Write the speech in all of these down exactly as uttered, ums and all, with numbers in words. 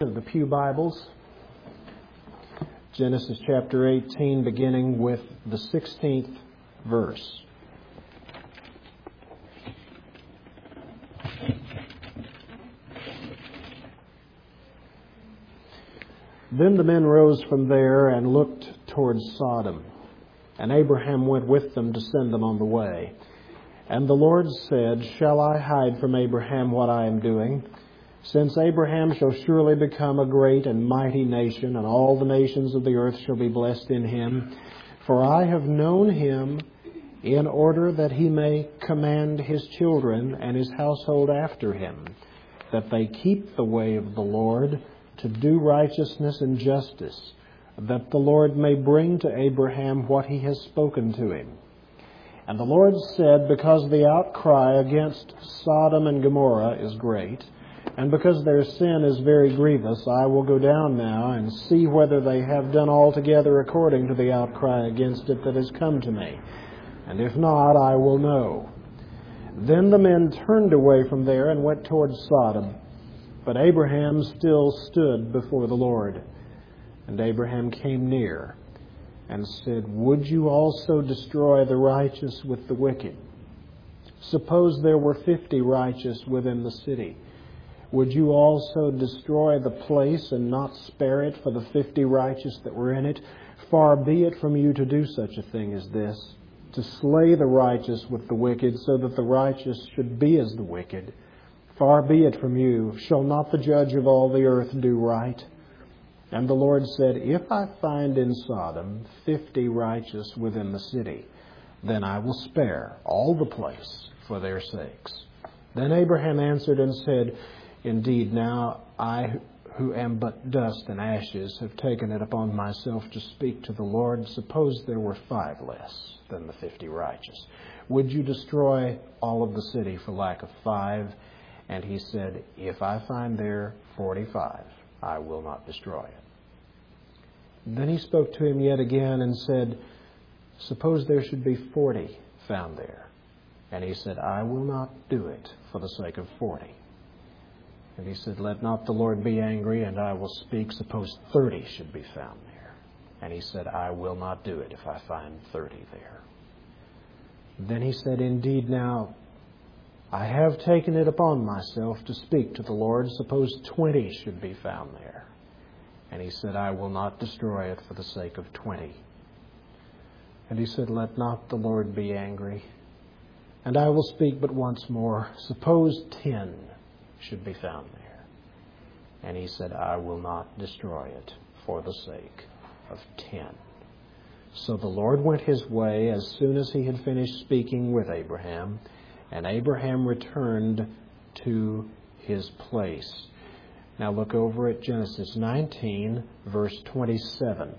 The Pew Bibles, Genesis chapter eighteen, beginning with the sixteenth verse. Then the men rose from there and looked towards Sodom, and Abraham went with them to send them on the way. And the Lord said, Shall I hide from Abraham what I am doing? Since Abraham shall surely become a great and mighty nation, and all the nations of the earth shall be blessed in him. For I have known him in order that he may command his children and his household after him, that they keep the way of the Lord, to do righteousness and justice, that the Lord may bring to Abraham what he has spoken to him. And the Lord said, Because the outcry against Sodom and Gomorrah is great, and because their sin is very grievous, I will go down now and see whether they have done altogether according to the outcry against it that has come to me. And if not, I will know. Then the men turned away from there and went towards Sodom. But Abraham still stood before the Lord. And Abraham came near and said, Would you also destroy the righteous with the wicked? Suppose there were fifty righteous within the city. Would you also destroy the place and not spare it for the fifty righteous that were in it? Far be it from you to do such a thing as this, to slay the righteous with the wicked, so that the righteous should be as the wicked. Far be it from you. Shall not the judge of all the earth do right? And the Lord said, If I find in Sodom fifty righteous within the city, then I will spare all the place for their sakes. Then Abraham answered and said, Indeed, now I, who am but dust and ashes, have taken it upon myself to speak to the Lord. Suppose there were five less than the fifty righteous. Would you destroy all of the city for lack of five? And he said, If I find there forty-five, I will not destroy it. Then he spoke to him yet again and said, Suppose there should be forty found there. And he said, I will not do it for the sake of forty. And he said, Let not the Lord be angry, and I will speak. Suppose thirty should be found there. And he said, I will not do it if I find thirty there. Then he said, Indeed, now I have taken it upon myself to speak to the Lord. Suppose twenty should be found there. And he said, I will not destroy it for the sake of twenty. And he said, Let not the Lord be angry, and I will speak but once more. Suppose ten should be found there. And he said, I will not destroy it for the sake of ten. So the Lord went his way as soon as he had finished speaking with Abraham, and Abraham returned to his place. Now look over at Genesis nineteen, verse twenty-seven.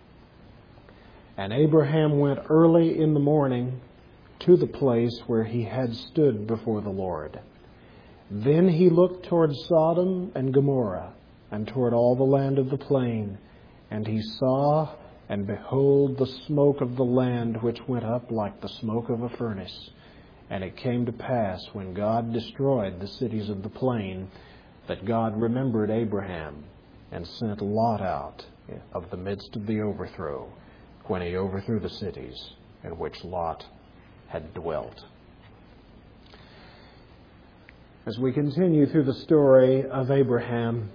And Abraham went early in the morning to the place where he had stood before the Lord. Then he looked toward Sodom and Gomorrah, and toward all the land of the plain. And he saw, and behold, the smoke of the land, which went up like the smoke of a furnace. And it came to pass, when God destroyed the cities of the plain, that God remembered Abraham, and sent Lot out of the midst of the overthrow, when he overthrew the cities in which Lot had dwelt. As we continue through the story of Abraham,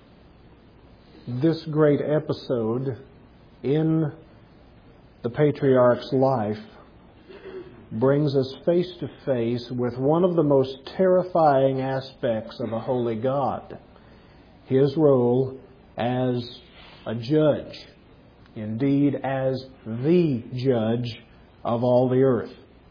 this great episode in the patriarch's life brings us face to face with one of the most terrifying aspects of a holy God, his role as a judge, indeed as the judge of all the earth.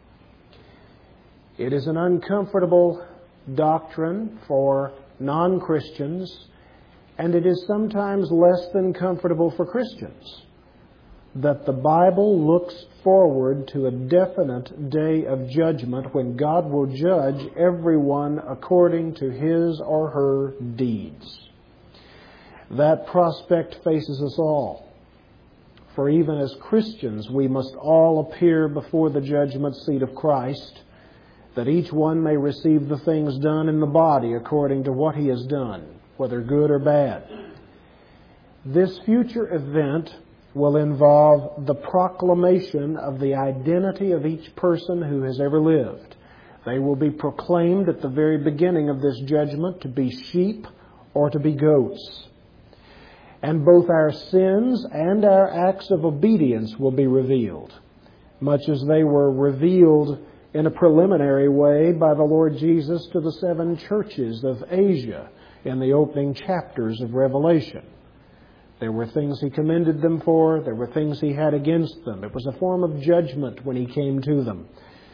It is an uncomfortable doctrine for non-Christians, and it is sometimes less than comfortable for Christians, that the Bible looks forward to a definite day of judgment when God will judge everyone according to his or her deeds. That prospect faces us all. For even as Christians, we must all appear before the judgment seat of Christ, that each one may receive the things done in the body according to what he has done, whether good or bad. This future event will involve the proclamation of the identity of each person who has ever lived. They will be proclaimed at the very beginning of this judgment to be sheep or to be goats. And both our sins and our acts of obedience will be revealed, much as they were revealed in a preliminary way by the Lord Jesus to the seven churches of Asia in the opening chapters of Revelation. There were things He commended them for. There were things He had against them. It was a form of judgment when He came to them.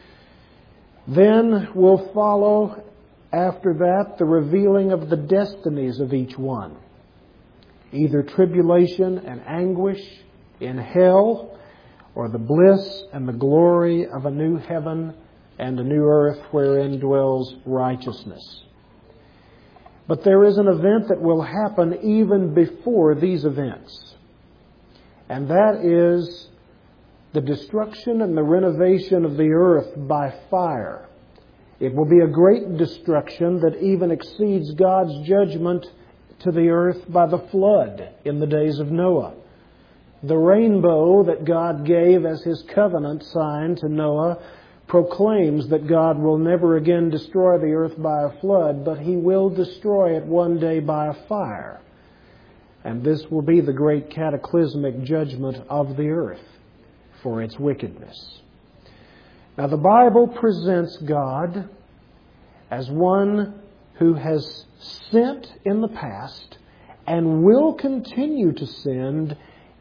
Then will follow, after that, the revealing of the destinies of each one. Either tribulation and anguish in hell, or the bliss and the glory of a new heaven and a new earth wherein dwells righteousness. But there is an event that will happen even before these events. And that is the destruction and the renovation of the earth by fire. It will be a great destruction that even exceeds God's judgment to the earth by the flood in the days of Noah. The rainbow that God gave as His covenant sign to Noah proclaims that God will never again destroy the earth by a flood, but He will destroy it one day by a fire. And this will be the great cataclysmic judgment of the earth for its wickedness. Now, the Bible presents God as one who has sent in the past and will continue to send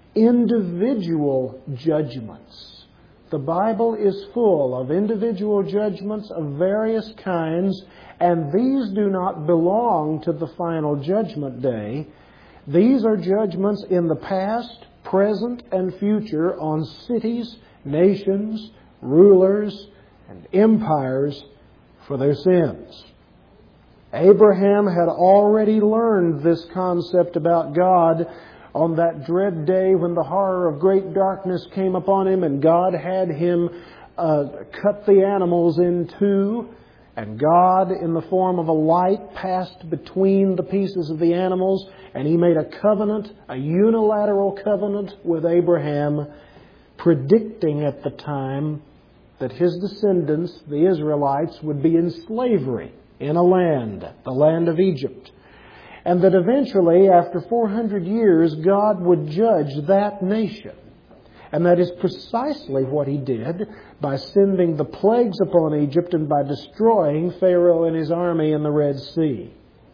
individual judgments. The Bible is full of individual judgments of various kinds, and these do not belong to the final judgment day. These are judgments in the past, present, and future on cities, nations, rulers, and empires for their sins. Abraham had already learned this concept about God on that dread day when the horror of great darkness came upon him, and God had him uh, cut the animals in two, and God, in the form of a light, passed between the pieces of the animals, and He made a covenant, a unilateral covenant with Abraham, predicting at the time that his descendants, the Israelites, would be in slavery in a land, the land of Egypt. And that eventually, after four hundred years, God would judge that nation. And that is precisely what He did by sending the plagues upon Egypt and by destroying Pharaoh and his army in the Red Sea.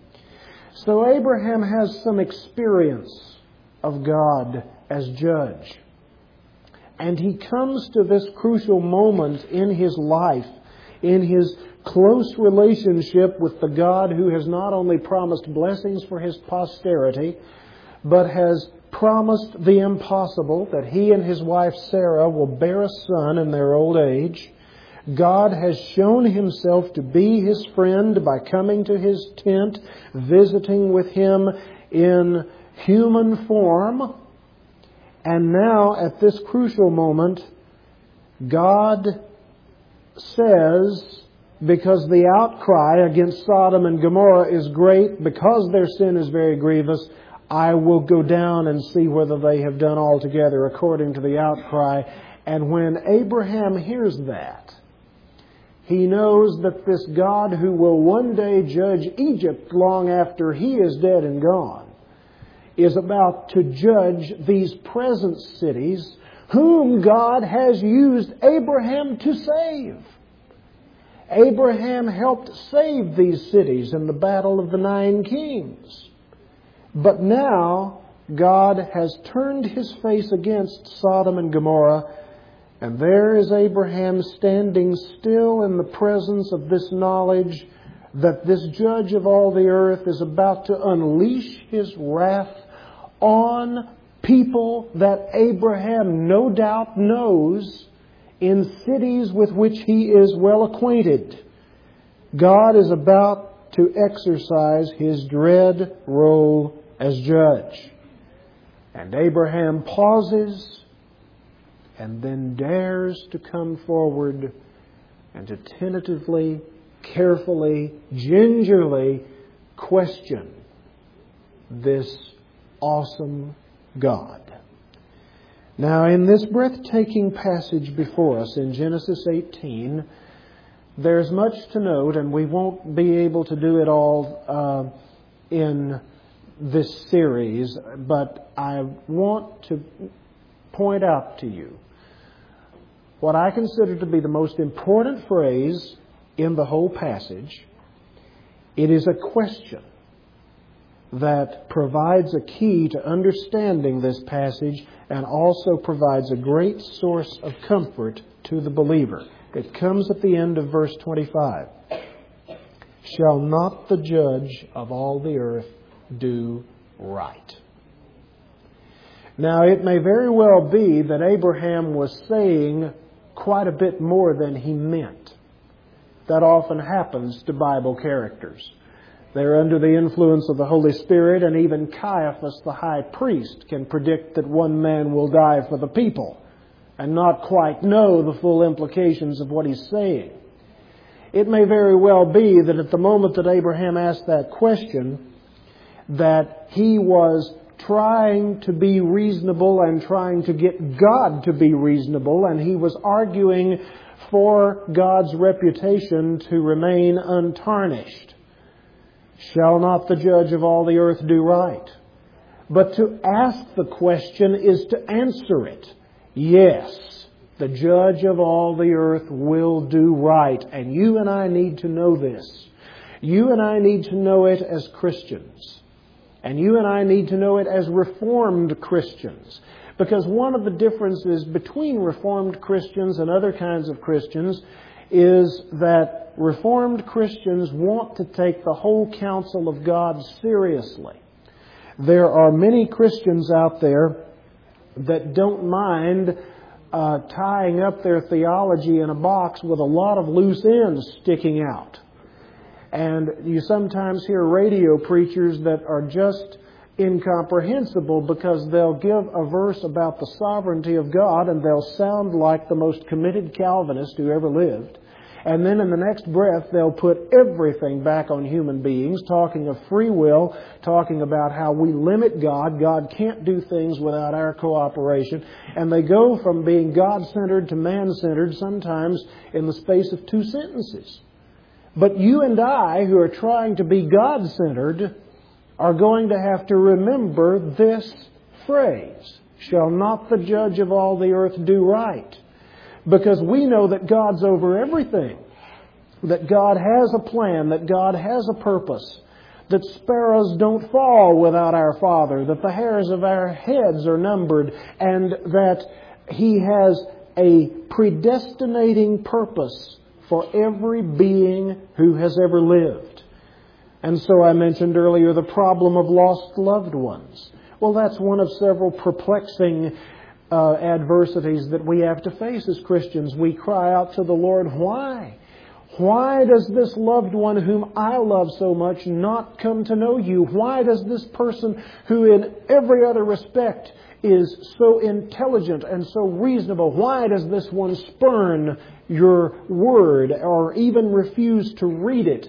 So Abraham has some experience of God as judge. And he comes to this crucial moment in his life, in his close relationship with the God who has not only promised blessings for His posterity, but has promised the impossible, that he and his wife Sarah will bear a son in their old age. God has shown Himself to be his friend by coming to his tent, visiting with him in human form. And now, at this crucial moment, God says, because the outcry against Sodom and Gomorrah is great, because their sin is very grievous, I will go down and see whether they have done altogether according to the outcry. And when Abraham hears that, he knows that this God who will one day judge Egypt long after he is dead and gone is about to judge these present cities whom God has used Abraham to save. Abraham helped save these cities in the battle of the nine kings. But now God has turned His face against Sodom and Gomorrah, and there is Abraham standing still in the presence of this knowledge that this judge of all the earth is about to unleash His wrath on people that Abraham no doubt knows in cities with which he is well acquainted. God is about to exercise His dread role as judge. And Abraham pauses and then dares to come forward and to tentatively, carefully, gingerly question this awesome God. Now, in this breathtaking passage before us in Genesis eighteen, there's much to note, and we won't be able to do it all uh, in this series, but I want to point out to you what I consider to be the most important phrase in the whole passage. It is a question that provides a key to understanding this passage and also provides a great source of comfort to the believer. It comes at the end of verse twenty-five. Shall not the judge of all the earth do right? Now, it may very well be that Abraham was saying quite a bit more than he meant. That often happens to Bible characters. They're under the influence of the Holy Spirit, and even Caiaphas, the high priest, can predict that one man will die for the people and not quite know the full implications of what he's saying. It may very well be that at the moment that Abraham asked that question, that he was trying to be reasonable and trying to get God to be reasonable, and he was arguing for God's reputation to remain untarnished. Shall not the judge of all the earth do right? But to ask the question is to answer it. Yes, the judge of all the earth will do right. And you and I need to know this. You and I need to know it as Christians. And you and I need to know it as Reformed Christians. Because one of the differences between Reformed Christians and other kinds of Christians is that Reformed Christians want to take the whole counsel of God seriously. There are many Christians out there that don't mind uh, tying up their theology in a box with a lot of loose ends sticking out. And you sometimes hear radio preachers that are just incomprehensible because they'll give a verse about the sovereignty of God and they'll sound like the most committed Calvinist who ever lived. And then in the next breath, they'll put everything back on human beings, talking of free will, talking about how we limit God. God can't do things without our cooperation. And they go from being God-centered to man-centered, sometimes in the space of two sentences. But you and I, who are trying to be God-centered, are going to have to remember this phrase, shall not the judge of all the earth do right? Because we know that God's over everything, that God has a plan, that God has a purpose, that sparrows don't fall without our Father, that the hairs of our heads are numbered, and that He has a predestinating purpose for every being who has ever lived. And so I mentioned earlier the problem of lost loved ones. Well, that's one of several perplexing uh, adversities that we have to face as Christians. We cry out to the Lord, why? Why does this loved one whom I love so much not come to know you? Why does this person who in every other respect is so intelligent and so reasonable, why does this one spurn your word or even refuse to read it?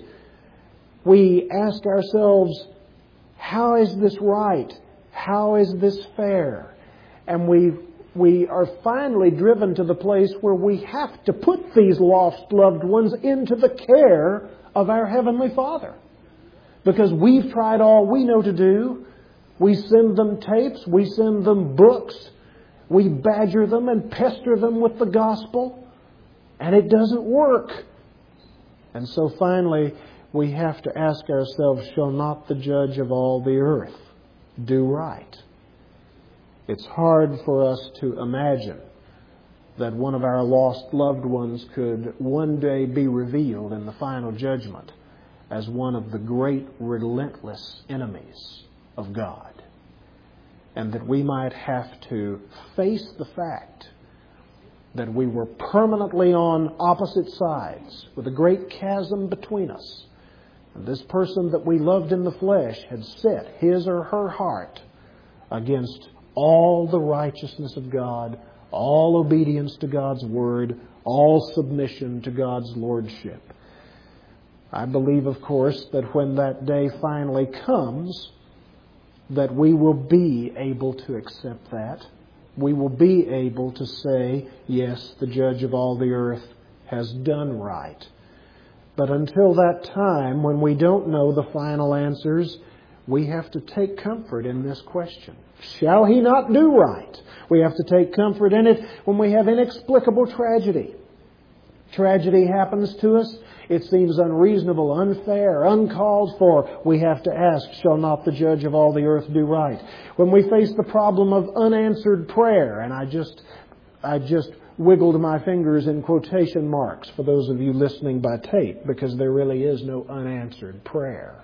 We ask ourselves, how is this right? How is this fair? And we we are finally driven to the place where we have to put these lost loved ones into the care of our Heavenly Father. Because we've tried all we know to do. We send them tapes, we send them books, we badger them and pester them with the gospel, and it doesn't work. And so finally, we have to ask ourselves, shall not the judge of all the earth do right? It's hard for us to imagine that one of our lost loved ones could one day be revealed in the final judgment as one of the great relentless enemies of God. And that we might have to face the fact that we were permanently on opposite sides with a great chasm between us. And this person that we loved in the flesh had set his or her heart against all the righteousness of God, all obedience to God's Word, all submission to God's Lordship. I believe, of course, that when that day finally comes, that we will be able to accept that. We will be able to say, yes, the judge of all the earth has done right. But until that time, when we don't know the final answers, we have to take comfort in this question. Shall he not do right? We have to take comfort in it when we have inexplicable tragedy. Tragedy happens to us. It seems unreasonable, unfair, uncalled for. We have to ask, shall not the judge of all the earth do right? When we face the problem of unanswered prayer, and I just, I just wiggled my fingers in quotation marks for those of you listening by tape, because there really is no unanswered prayer.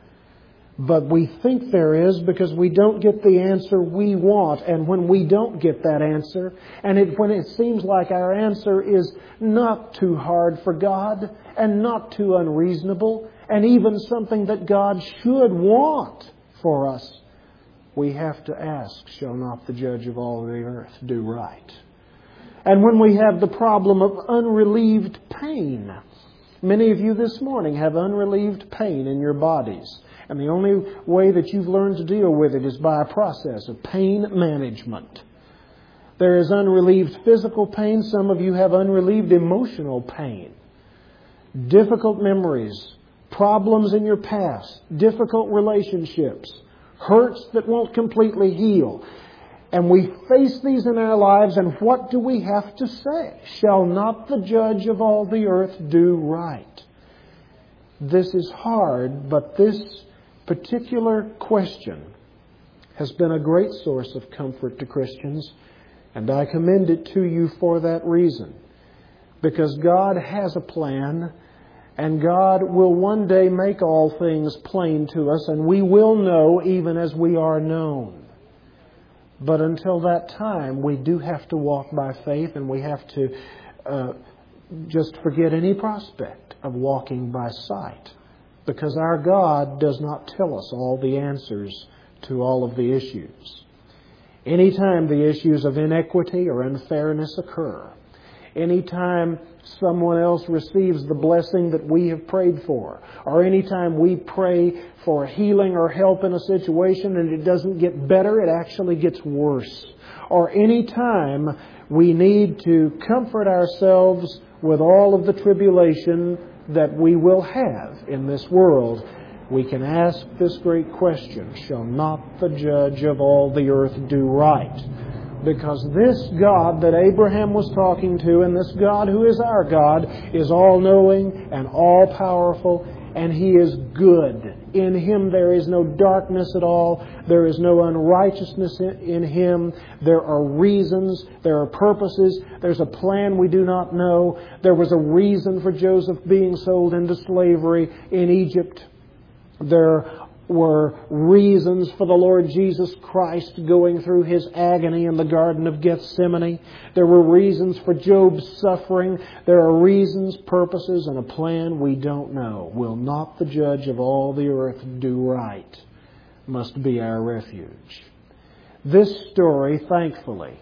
But we think there is because we don't get the answer we want. And when we don't get that answer, and it, when it seems like our answer is not too hard for God and not too unreasonable, and even something that God should want for us, we have to ask, shall not the judge of all the earth do right? And when we have the problem of unrelieved pain, many of you this morning have unrelieved pain in your bodies. And the only way that you've learned to deal with it is by a process of pain management. There is unrelieved physical pain. Some of you have unrelieved emotional pain. Difficult memories, problems in your past, difficult relationships, hurts that won't completely heal. And we face these in our lives, and what do we have to say? Shall not the judge of all the earth do right? This is hard, but this particular question has been a great source of comfort to Christians, and I commend it to you for that reason. Because God has a plan, and God will one day make all things plain to us, and we will know even as we are known. But until that time, we do have to walk by faith, and we have to uh, just forget any prospect of walking by sight. Because our God does not tell us all the answers to all of the issues. Anytime the issues of inequity or unfairness occur, anytime someone else receives the blessing that we have prayed for, or anytime we pray for healing or help in a situation and it doesn't get better, it actually gets worse. Or anytime we need to comfort ourselves with all of the tribulation that we will have in this world, we can ask this great question, shall not the judge of all the earth do right? Because this God that Abraham was talking to, and this God who is our God, is all-knowing and all-powerful, and He is good. In Him there is no darkness at all. There is no unrighteousness in Him. There are reasons. There are purposes. There's a plan we do not know. There was a reason for Joseph being sold into slavery in Egypt. There were reasons for the Lord Jesus Christ going through His agony in the Garden of Gethsemane. There were reasons for Job's suffering. There are reasons, purposes, and a plan we don't know. Will not the judge of all the earth do right? Must be our refuge. This story, thankfully,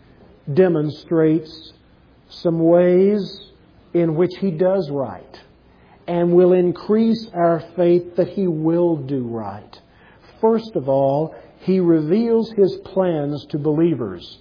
demonstrates some ways in which He does right, and will increase our faith that He will do right. First of all, He reveals His plans to believers.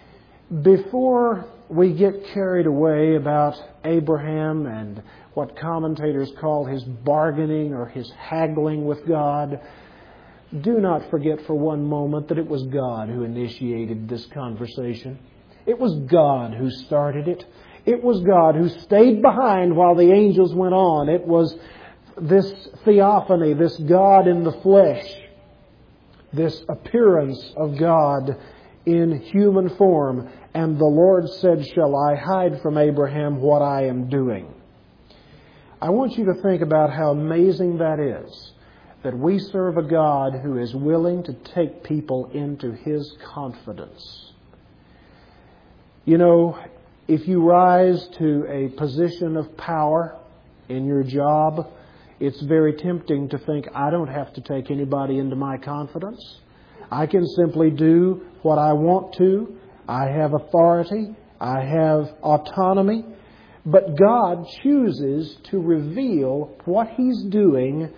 Before we get carried away about Abraham and what commentators call his bargaining or his haggling with God, do not forget for one moment that it was God who initiated this conversation. It was God who started it. It was God who stayed behind while the angels went on. It was this theophany, this God in the flesh, this appearance of God in human form. And the Lord said, shall I hide from Abraham what I am doing? I want you to think about how amazing that is, that we serve a God who is willing to take people into His confidence. You know, if you rise to a position of power in your job, it's very tempting to think, I don't have to take anybody into my confidence. I can simply do what I want to. I have authority. I have autonomy. But God chooses to reveal what He's doing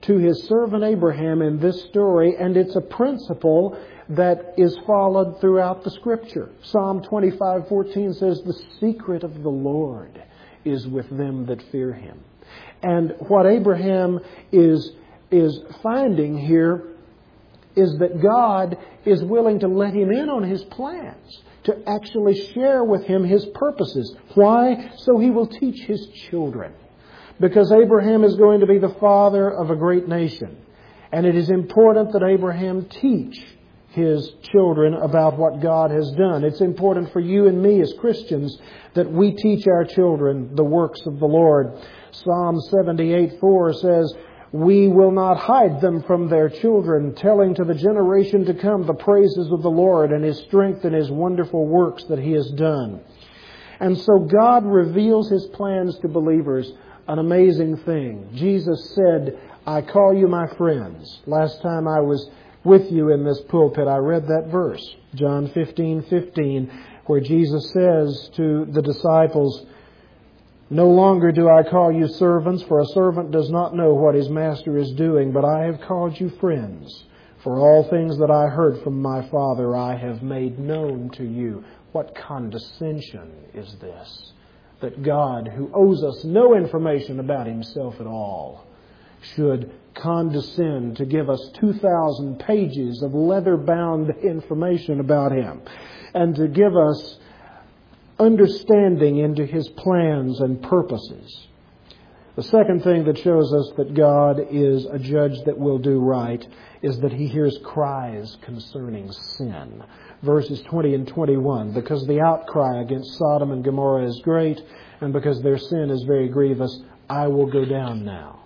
to His servant Abraham in this story, and it's a principle that is followed throughout the Scripture. Psalm twenty-five fourteen says, "The secret of the Lord is with them that fear Him." And what Abraham is, is finding here is that God is willing to let him in on His plans, to actually share with him His purposes. Why? So he will teach his children. Because Abraham is going to be the father of a great nation. And it is important that Abraham teach his children about what God has done. It's important for you and me as Christians that we teach our children the works of the Lord. Psalm seventy-eight four says, "We will not hide them from their children, telling to the generation to come the praises of the Lord and His strength and His wonderful works that He has done." And so God reveals His plans to believers, an amazing thing. Jesus said, "I call you my friends." Last time I was with you in this pulpit, I read that verse, John fifteen fifteen, where Jesus says to the disciples, "No longer do I call you servants, for a servant does not know what his master is doing, but I have called you friends. For all things that I heard from my Father I have made known to you." What condescension is this? That God, who owes us no information about Himself at all, should condescend to give us two thousand pages of leather-bound information about Him, and to give us understanding into His plans and purposes. The second thing that shows us that God is a judge that will do right is that He hears cries concerning sin. Verses twenty and twenty-one, "Because the outcry against Sodom and Gomorrah is great, and because their sin is very grievous, I will go down now."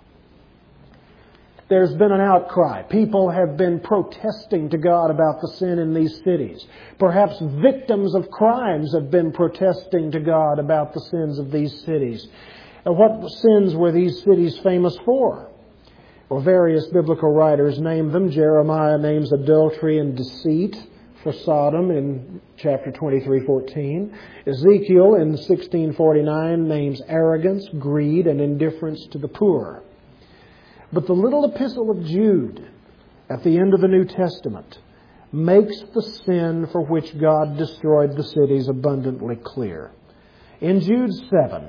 There's been an outcry. People have been protesting to God about the sin in these cities. Perhaps victims of crimes have been protesting to God about the sins of these cities. And what sins were these cities famous for? Well, various biblical writers name them. Jeremiah names adultery and deceit for Sodom in chapter twenty-three fourteen. Ezekiel in sixteen forty-nine names arrogance, greed, and indifference to the poor. But the little epistle of Jude at the end of the New Testament makes the sin for which God destroyed the cities abundantly clear. In Jude seven,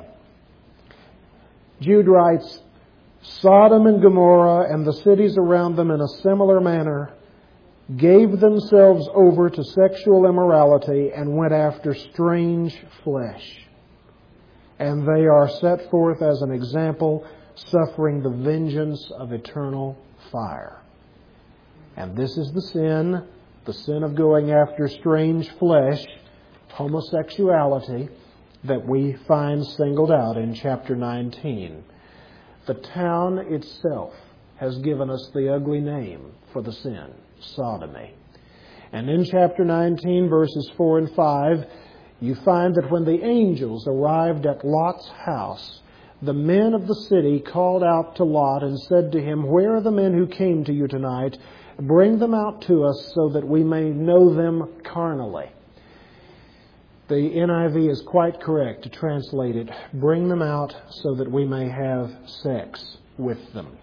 Jude writes, "Sodom and Gomorrah and the cities around them in a similar manner gave themselves over to sexual immorality and went after strange flesh. And they are set forth as an example, suffering the vengeance of eternal fire." And this is the sin, the sin of going after strange flesh, homosexuality, that we find singled out in chapter nineteen. The town itself has given us the ugly name for the sin, sodomy. And in chapter nineteen, verses four and five, you find that when the angels arrived at Lot's house, the men of the city called out to Lot and said to him, "Where are the men who came to you tonight? Bring them out to us so that we may know them carnally." The N I V is quite correct to translate it, "Bring them out so that we may have sex with them."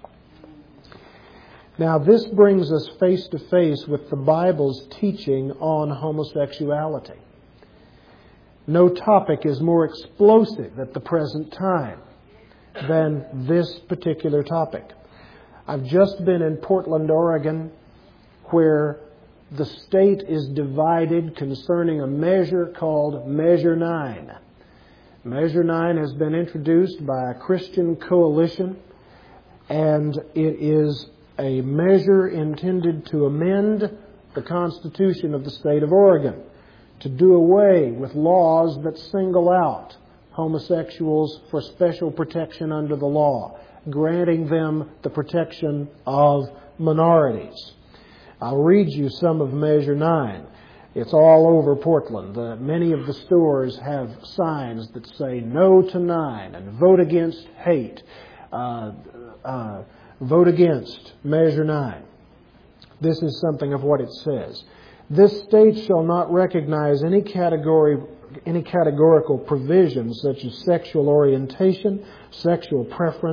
Now, this brings us face to face with the Bible's teaching on homosexuality. No topic is more explosive at the present time than this particular topic. I've just been in Portland, Oregon, where the state is divided concerning a measure called Measure nine. Measure nine has been introduced by a Christian coalition, and it is a measure intended to amend the Constitution of the state of Oregon, to do away with laws that single out homosexuals for special protection under the law, granting them the protection of minorities. I'll read you some of Measure nine. It's all over Portland. The, many of the stores have signs that say "No to nine" and "Vote against hate." Uh, uh, vote against Measure nine. This is something of what it says. "This state shall not recognize any category any categorical provisions such as sexual orientation, sexual preference,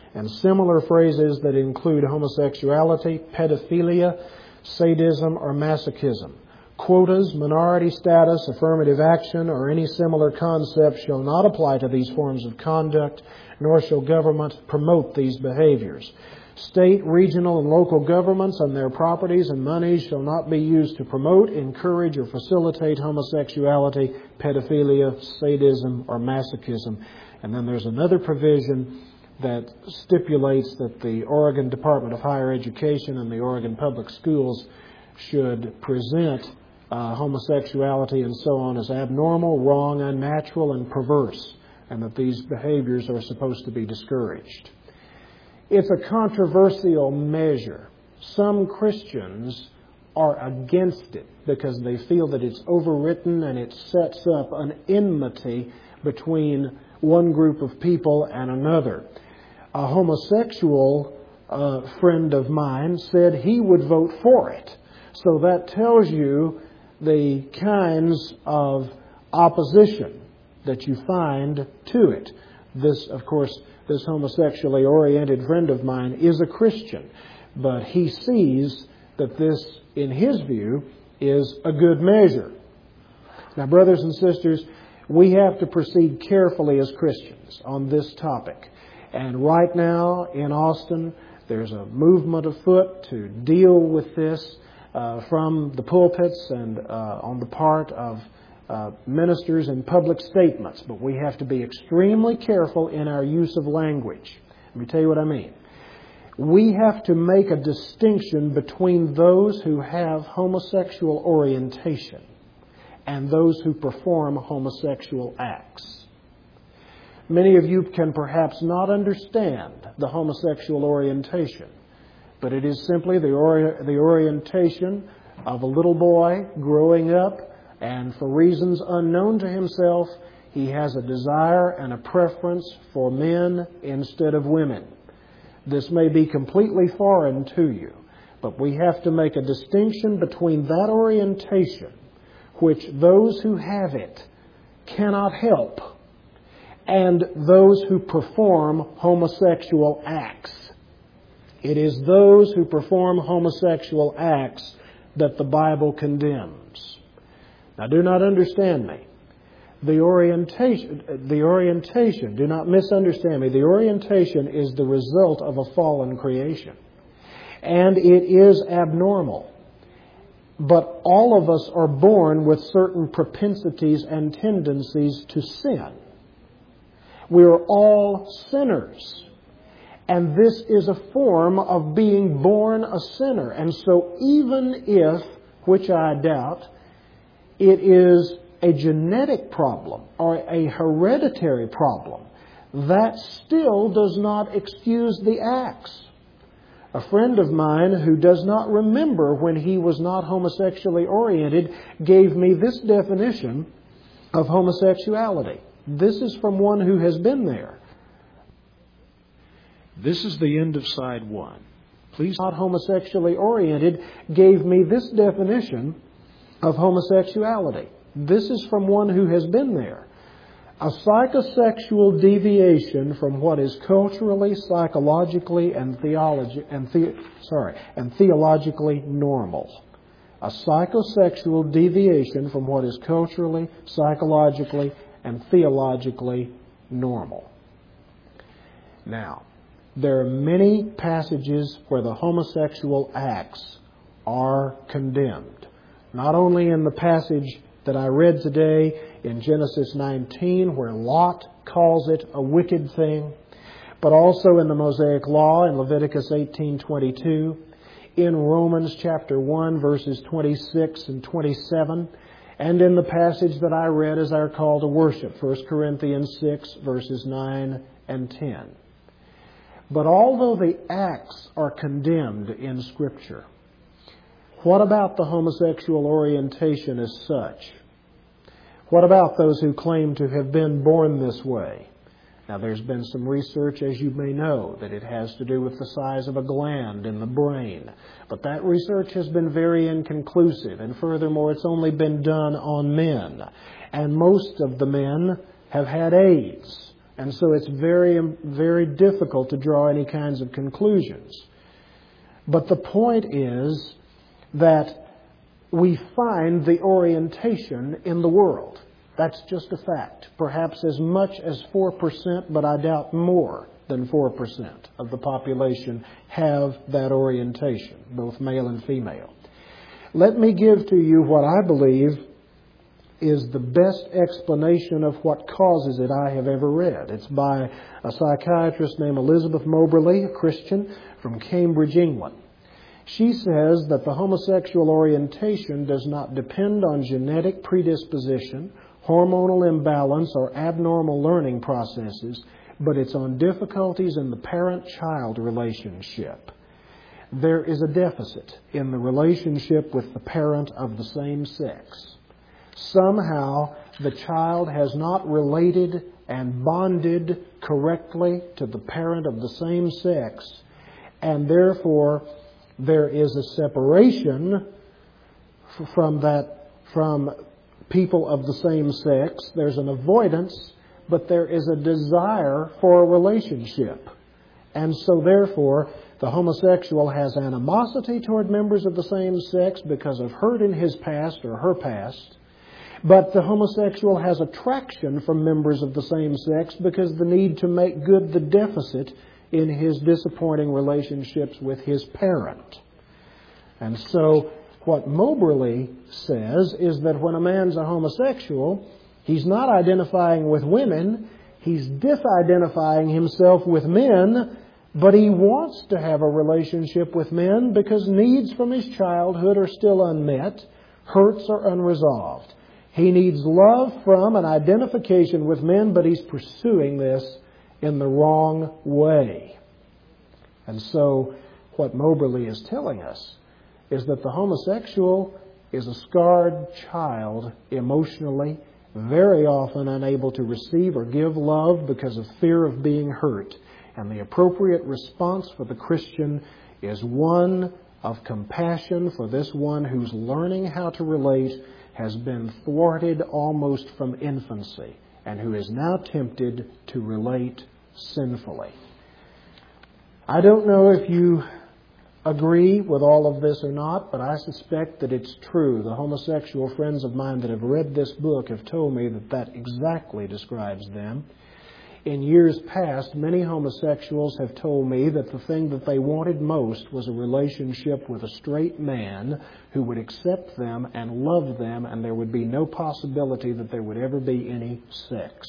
and similar phrases that include homosexuality, pedophilia, sadism, or masochism. Quotas, minority status, affirmative action, or any similar concept shall not apply to these forms of conduct, nor shall government promote these behaviors. State, regional, and local governments and their properties and monies shall not be used to promote, encourage, or facilitate homosexuality, pedophilia, sadism, or masochism. And then there's another provision that stipulates that the Oregon Department of Higher Education and the Oregon Public Schools should present uh, homosexuality and so on as abnormal, wrong, unnatural, and perverse, and that these behaviors are supposed to be discouraged. It's a controversial measure. Some Christians are against it because they feel that it's overwritten and it sets up an enmity between one group of people and another. A homosexual uh, friend of mine said he would vote for it. So that tells you the kinds of opposition that you find to it. This, of course, this homosexually oriented friend of mine is a Christian, but he sees that this, in his view, is a good measure. Now, brothers and sisters, we have to proceed carefully as Christians on this topic. And right now in Austin, there's a movement afoot to deal with this uh, from the pulpits and uh, on the part of uh, ministers in public statements. But we have to be extremely careful in our use of language. Let me tell you what I mean. We have to make a distinction between those who have homosexual orientation and those who perform homosexual acts. Many of you can perhaps not understand the homosexual orientation, but it is simply the, ori- the orientation of a little boy growing up, and for reasons unknown to himself, he has a desire and a preference for men instead of women. This may be completely foreign to you, but we have to make a distinction between that orientation, which those who have it cannot help, and those who perform homosexual acts. It is those who perform homosexual acts that the Bible condemns. Now, do not understand me. The orientation, the orientation, do not misunderstand me. The orientation is the result of a fallen creation. And it is abnormal. But all of us are born with certain propensities and tendencies to sin. We are all sinners. And this is a form of being born a sinner. And so even if, which I doubt, it is a genetic problem or a hereditary problem, that still does not excuse the acts. A friend of mine who does not remember when he was not homosexually oriented gave me this definition of homosexuality. This is from one who has been there. This is the end of side one. Please, not homosexually oriented, gave me this definition of homosexuality. This is from one who has been there. A psychosexual deviation from what is culturally, psychologically, and theologi- and the- sorry, and theologically normal. A psychosexual deviation from what is culturally, psychologically, and theologically normal. Now, there are many passages where the homosexual acts are condemned. Not only in the passage that I read today in Genesis nineteen, where Lot calls it a wicked thing, but also in the Mosaic Law in Leviticus eighteen twenty-two, in Romans chapter one, verses twenty-six and twenty-seven, and in the passage that I read as our call to worship, First Corinthians six, verses nine and ten. But although the acts are condemned in Scripture, what about the homosexual orientation as such? What about those who claim to have been born this way? Now, there's been some research, as you may know, that it has to do with the size of a gland in the brain. But that research has been very inconclusive, and furthermore, it's only been done on men. And most of the men have had AIDS. And so it's very, very difficult to draw any kinds of conclusions. But the point is that we find the orientation in the world. That's just a fact. Perhaps as much as four percent, but I doubt more than four percent of the population have that orientation, both male and female. Let me give to you what I believe is the best explanation of what causes it I have ever read. It's by a psychiatrist named Elizabeth Moberly, a Christian from Cambridge, England. She says that the homosexual orientation does not depend on genetic predisposition, hormonal imbalance, or abnormal learning processes, but it's on difficulties in the parent-child relationship. There is a deficit in the relationship with the parent of the same sex. Somehow, the child has not related and bonded correctly to the parent of the same sex, and therefore there is a separation from that, from people of the same sex. There's an avoidance, but there is a desire for a relationship. And so therefore, the homosexual has animosity toward members of the same sex because of hurt in his past or her past. But the homosexual has attraction from members of the same sex because the need to make good the deficit in his disappointing relationships with his parent. And so what Moberly says is that when a man's a homosexual, he's not identifying with women, he's disidentifying himself with men, but he wants to have a relationship with men because needs from his childhood are still unmet, hurts are unresolved. He needs love from and identification with men, but he's pursuing this in the wrong way. And so what Moberly is telling us is that the homosexual is a scarred child emotionally, very often unable to receive or give love because of fear of being hurt. And the appropriate response for the Christian is one of compassion for this one who's learning how to relate, has been thwarted almost from infancy, and who is now tempted to relate sinfully. I don't know if you agree with all of this or not, but I suspect that it's true. The homosexual friends of mine that have read this book have told me that that exactly describes them. In years past, many homosexuals have told me that the thing that they wanted most was a relationship with a straight man who would accept them and love them, and there would be no possibility that there would ever be any sex.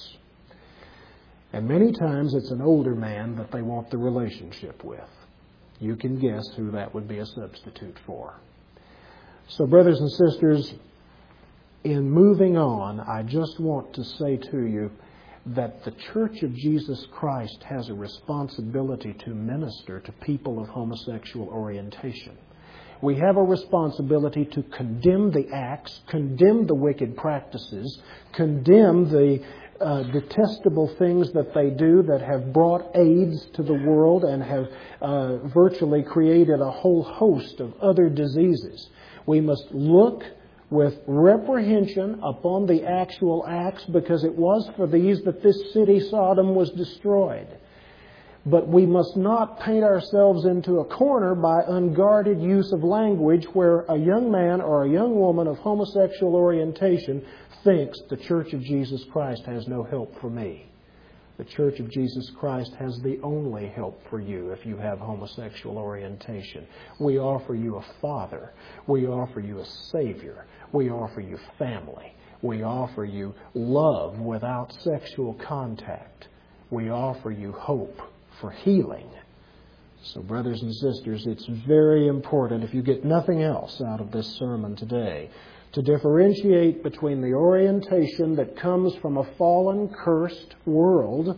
And many times it's an older man that they want the relationship with. You can guess who that would be a substitute for. So, brothers and sisters, in moving on, I just want to say to you that the Church of Jesus Christ has a responsibility to minister to people of homosexual orientation. We have a responsibility to condemn the acts, condemn the wicked practices, condemn the uh, detestable things that they do that have brought AIDS to the world and have uh, virtually created a whole host of other diseases. We must look with reprehension upon the actual acts, because it was for these that this city Sodom was destroyed. But we must not paint ourselves into a corner by unguarded use of language where a young man or a young woman of homosexual orientation thinks the Church of Jesus Christ has no help for me. The Church of Jesus Christ has the only help for you if you have homosexual orientation. We offer you a Father. We offer you a Savior. We offer you family. We offer you love without sexual contact. We offer you hope for healing. So, brothers and sisters, it's very important, if you get nothing else out of this sermon today, to differentiate between the orientation that comes from a fallen, cursed world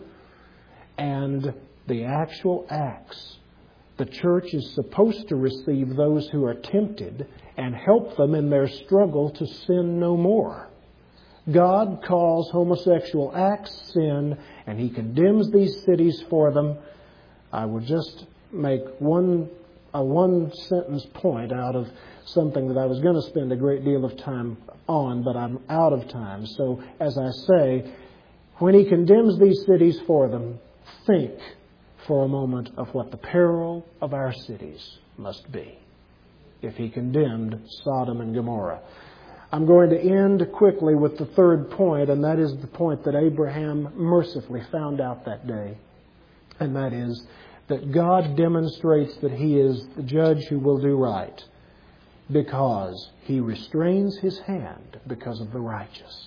and the actual acts. The church is supposed to receive those who are tempted and help them in their struggle to sin no more. God calls homosexual acts sin, and He condemns these cities for them. I will just make one a one-sentence point out of something that I was going to spend a great deal of time on, but I'm out of time. So, as I say, When He condemns these cities for them, think for a moment of what the peril of our cities must be if He condemned Sodom and Gomorrah. I'm going to end quickly with the third point, and that is the point that Abraham mercifully found out that day. And that is that God demonstrates that He is the judge who will do right because He restrains His hand because of the righteous.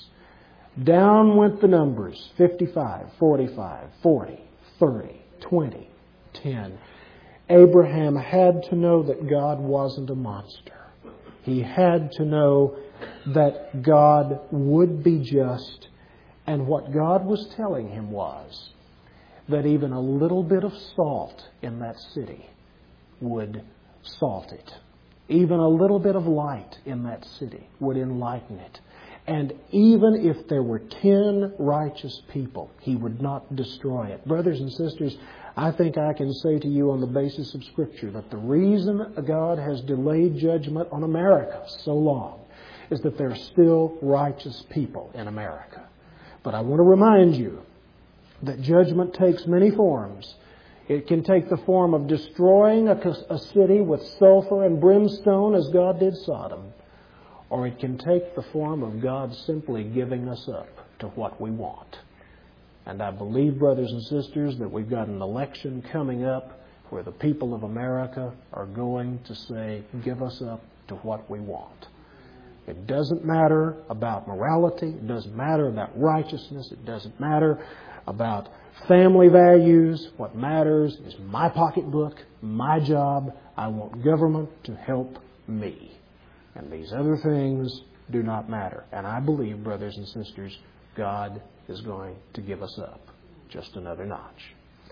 Down went the numbers, fifty-five, forty-five, forty, thirty, twenty, ten. Abraham had to know that God wasn't a monster. He had to know that God would be just. And what God was telling him was that even a little bit of salt in that city would salt it. Even a little bit of light in that city would enlighten it. And even if there were ten righteous people, He would not destroy it. Brothers and sisters, I think I can say to you on the basis of Scripture that the reason God has delayed judgment on America so long is that there are still righteous people in America. But I want to remind you that judgment takes many forms. It can take the form of destroying a, a city with sulfur and brimstone as God did Sodom. Or it can take the form of God simply giving us up to what we want. And I believe, brothers and sisters, that we've got an election coming up where the people of America are going to say, give us up to what we want. It doesn't matter about morality. It doesn't matter about righteousness. It doesn't matter about family values. What matters is my pocketbook, my job. I want government to help me. And these other things do not matter. And I believe, brothers and sisters, God is going to give us up just another notch.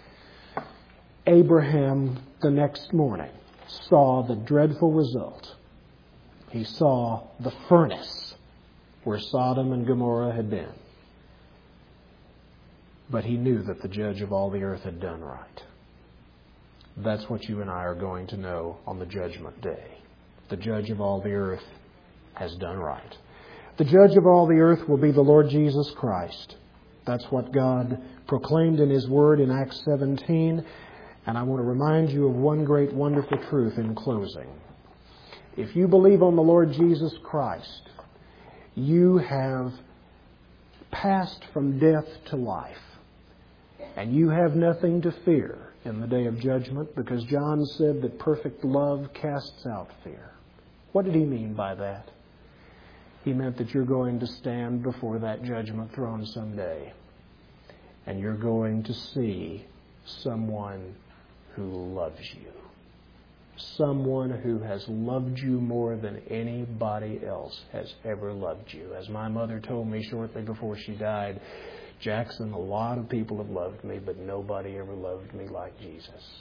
Abraham, the next morning, saw the dreadful result. He saw the furnace where Sodom and Gomorrah had been. But he knew that the judge of all the earth had done right. That's what you and I are going to know on the judgment day. The judge of all the earth has done right. The judge of all the earth will be the Lord Jesus Christ. That's what God proclaimed in His Word in Acts seventeen. And I want to remind you of one great wonderful truth in closing. If you believe on the Lord Jesus Christ, you have passed from death to life. And you have nothing to fear in the day of judgment, because John said that perfect love casts out fear. What did he mean by that? He meant that you're going to stand before that judgment throne someday, and you're going to see someone who loves you. Someone who has loved you more than anybody else has ever loved you. As my mother told me shortly before she died, Jackson, a lot of people have loved me, but nobody ever loved me like Jesus.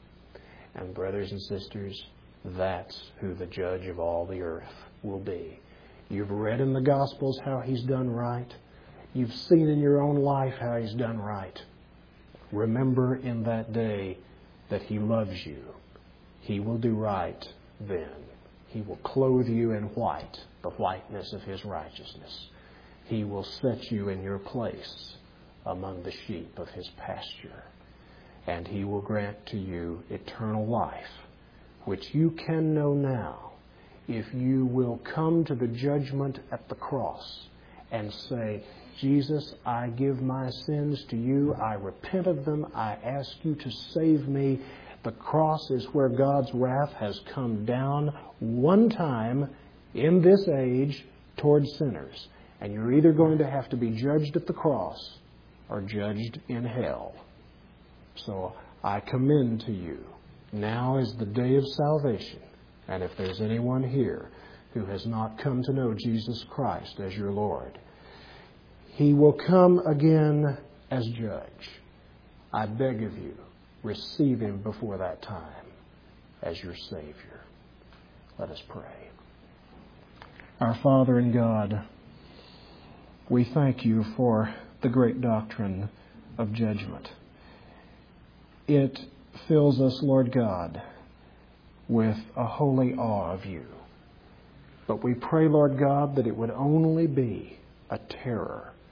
And brothers and sisters, that's who the judge of all the earth will be. You've read in the Gospels how He's done right. You've seen in your own life how He's done right. Remember in that day that He loves you. He will do right then. He will clothe you in white, the whiteness of His righteousness. He will set you in your place among the sheep of His pasture. And He will grant to you eternal life, which you can know now if you will come to the judgment at the cross and say, Jesus, I give my sins to you. I repent of them. I ask you to save me. The cross is where God's wrath has come down one time in this age towards sinners. And you're either going to have to be judged at the cross or judged in hell. So I commend to you, now is the day of salvation. And if there's anyone here who has not come to know Jesus Christ as your Lord, He will come again as judge. I beg of you, receive Him before that time as your Savior. Let us pray. Our Father in God, we thank You for the great doctrine of judgment. It fills us, Lord God, with a holy awe of You. But we pray, Lord God, that it would only be a terror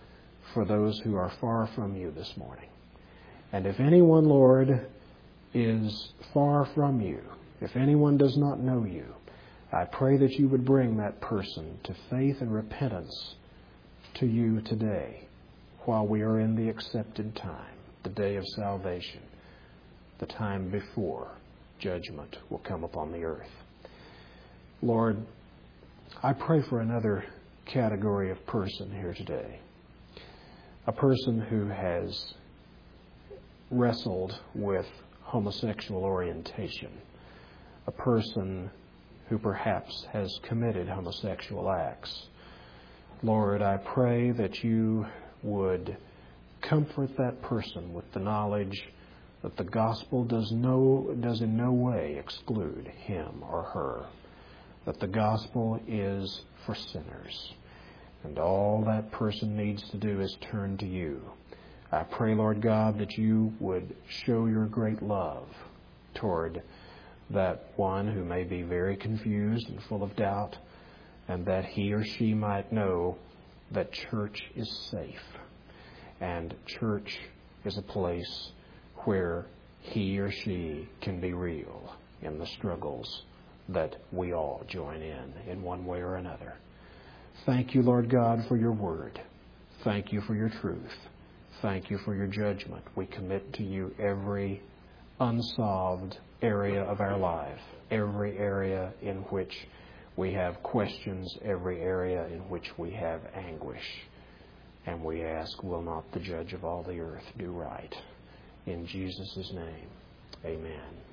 for those who are far from you this morning. And if anyone, Lord, is far from you, if anyone does not know you, I pray that you would bring that person to faith and repentance to you today while we are in the accepted time, the day of salvation, the time before judgment will come upon the earth. Lord, I pray for another category of person here today, a person who has wrestled with homosexual orientation, a person who perhaps has committed homosexual acts. Lord, I pray that you would comfort that person with the knowledge that the gospel does no does in no way exclude him or her, that the gospel is for sinners, and all that person needs to do is turn to you. I pray, Lord God, that you would show your great love toward that one who may be very confused and full of doubt, and that he or she might know that church is safe, and church is a place where he or she can be real in the struggles that we all join in, in one way or another. Thank you, Lord God, for your word. Thank you for your truth. Thank you for your judgment. We commit to you every unsolved area of our life, every area in which we have questions, every area in which we have anguish. And we ask, will not the judge of all the earth do right? In Jesus' name, amen.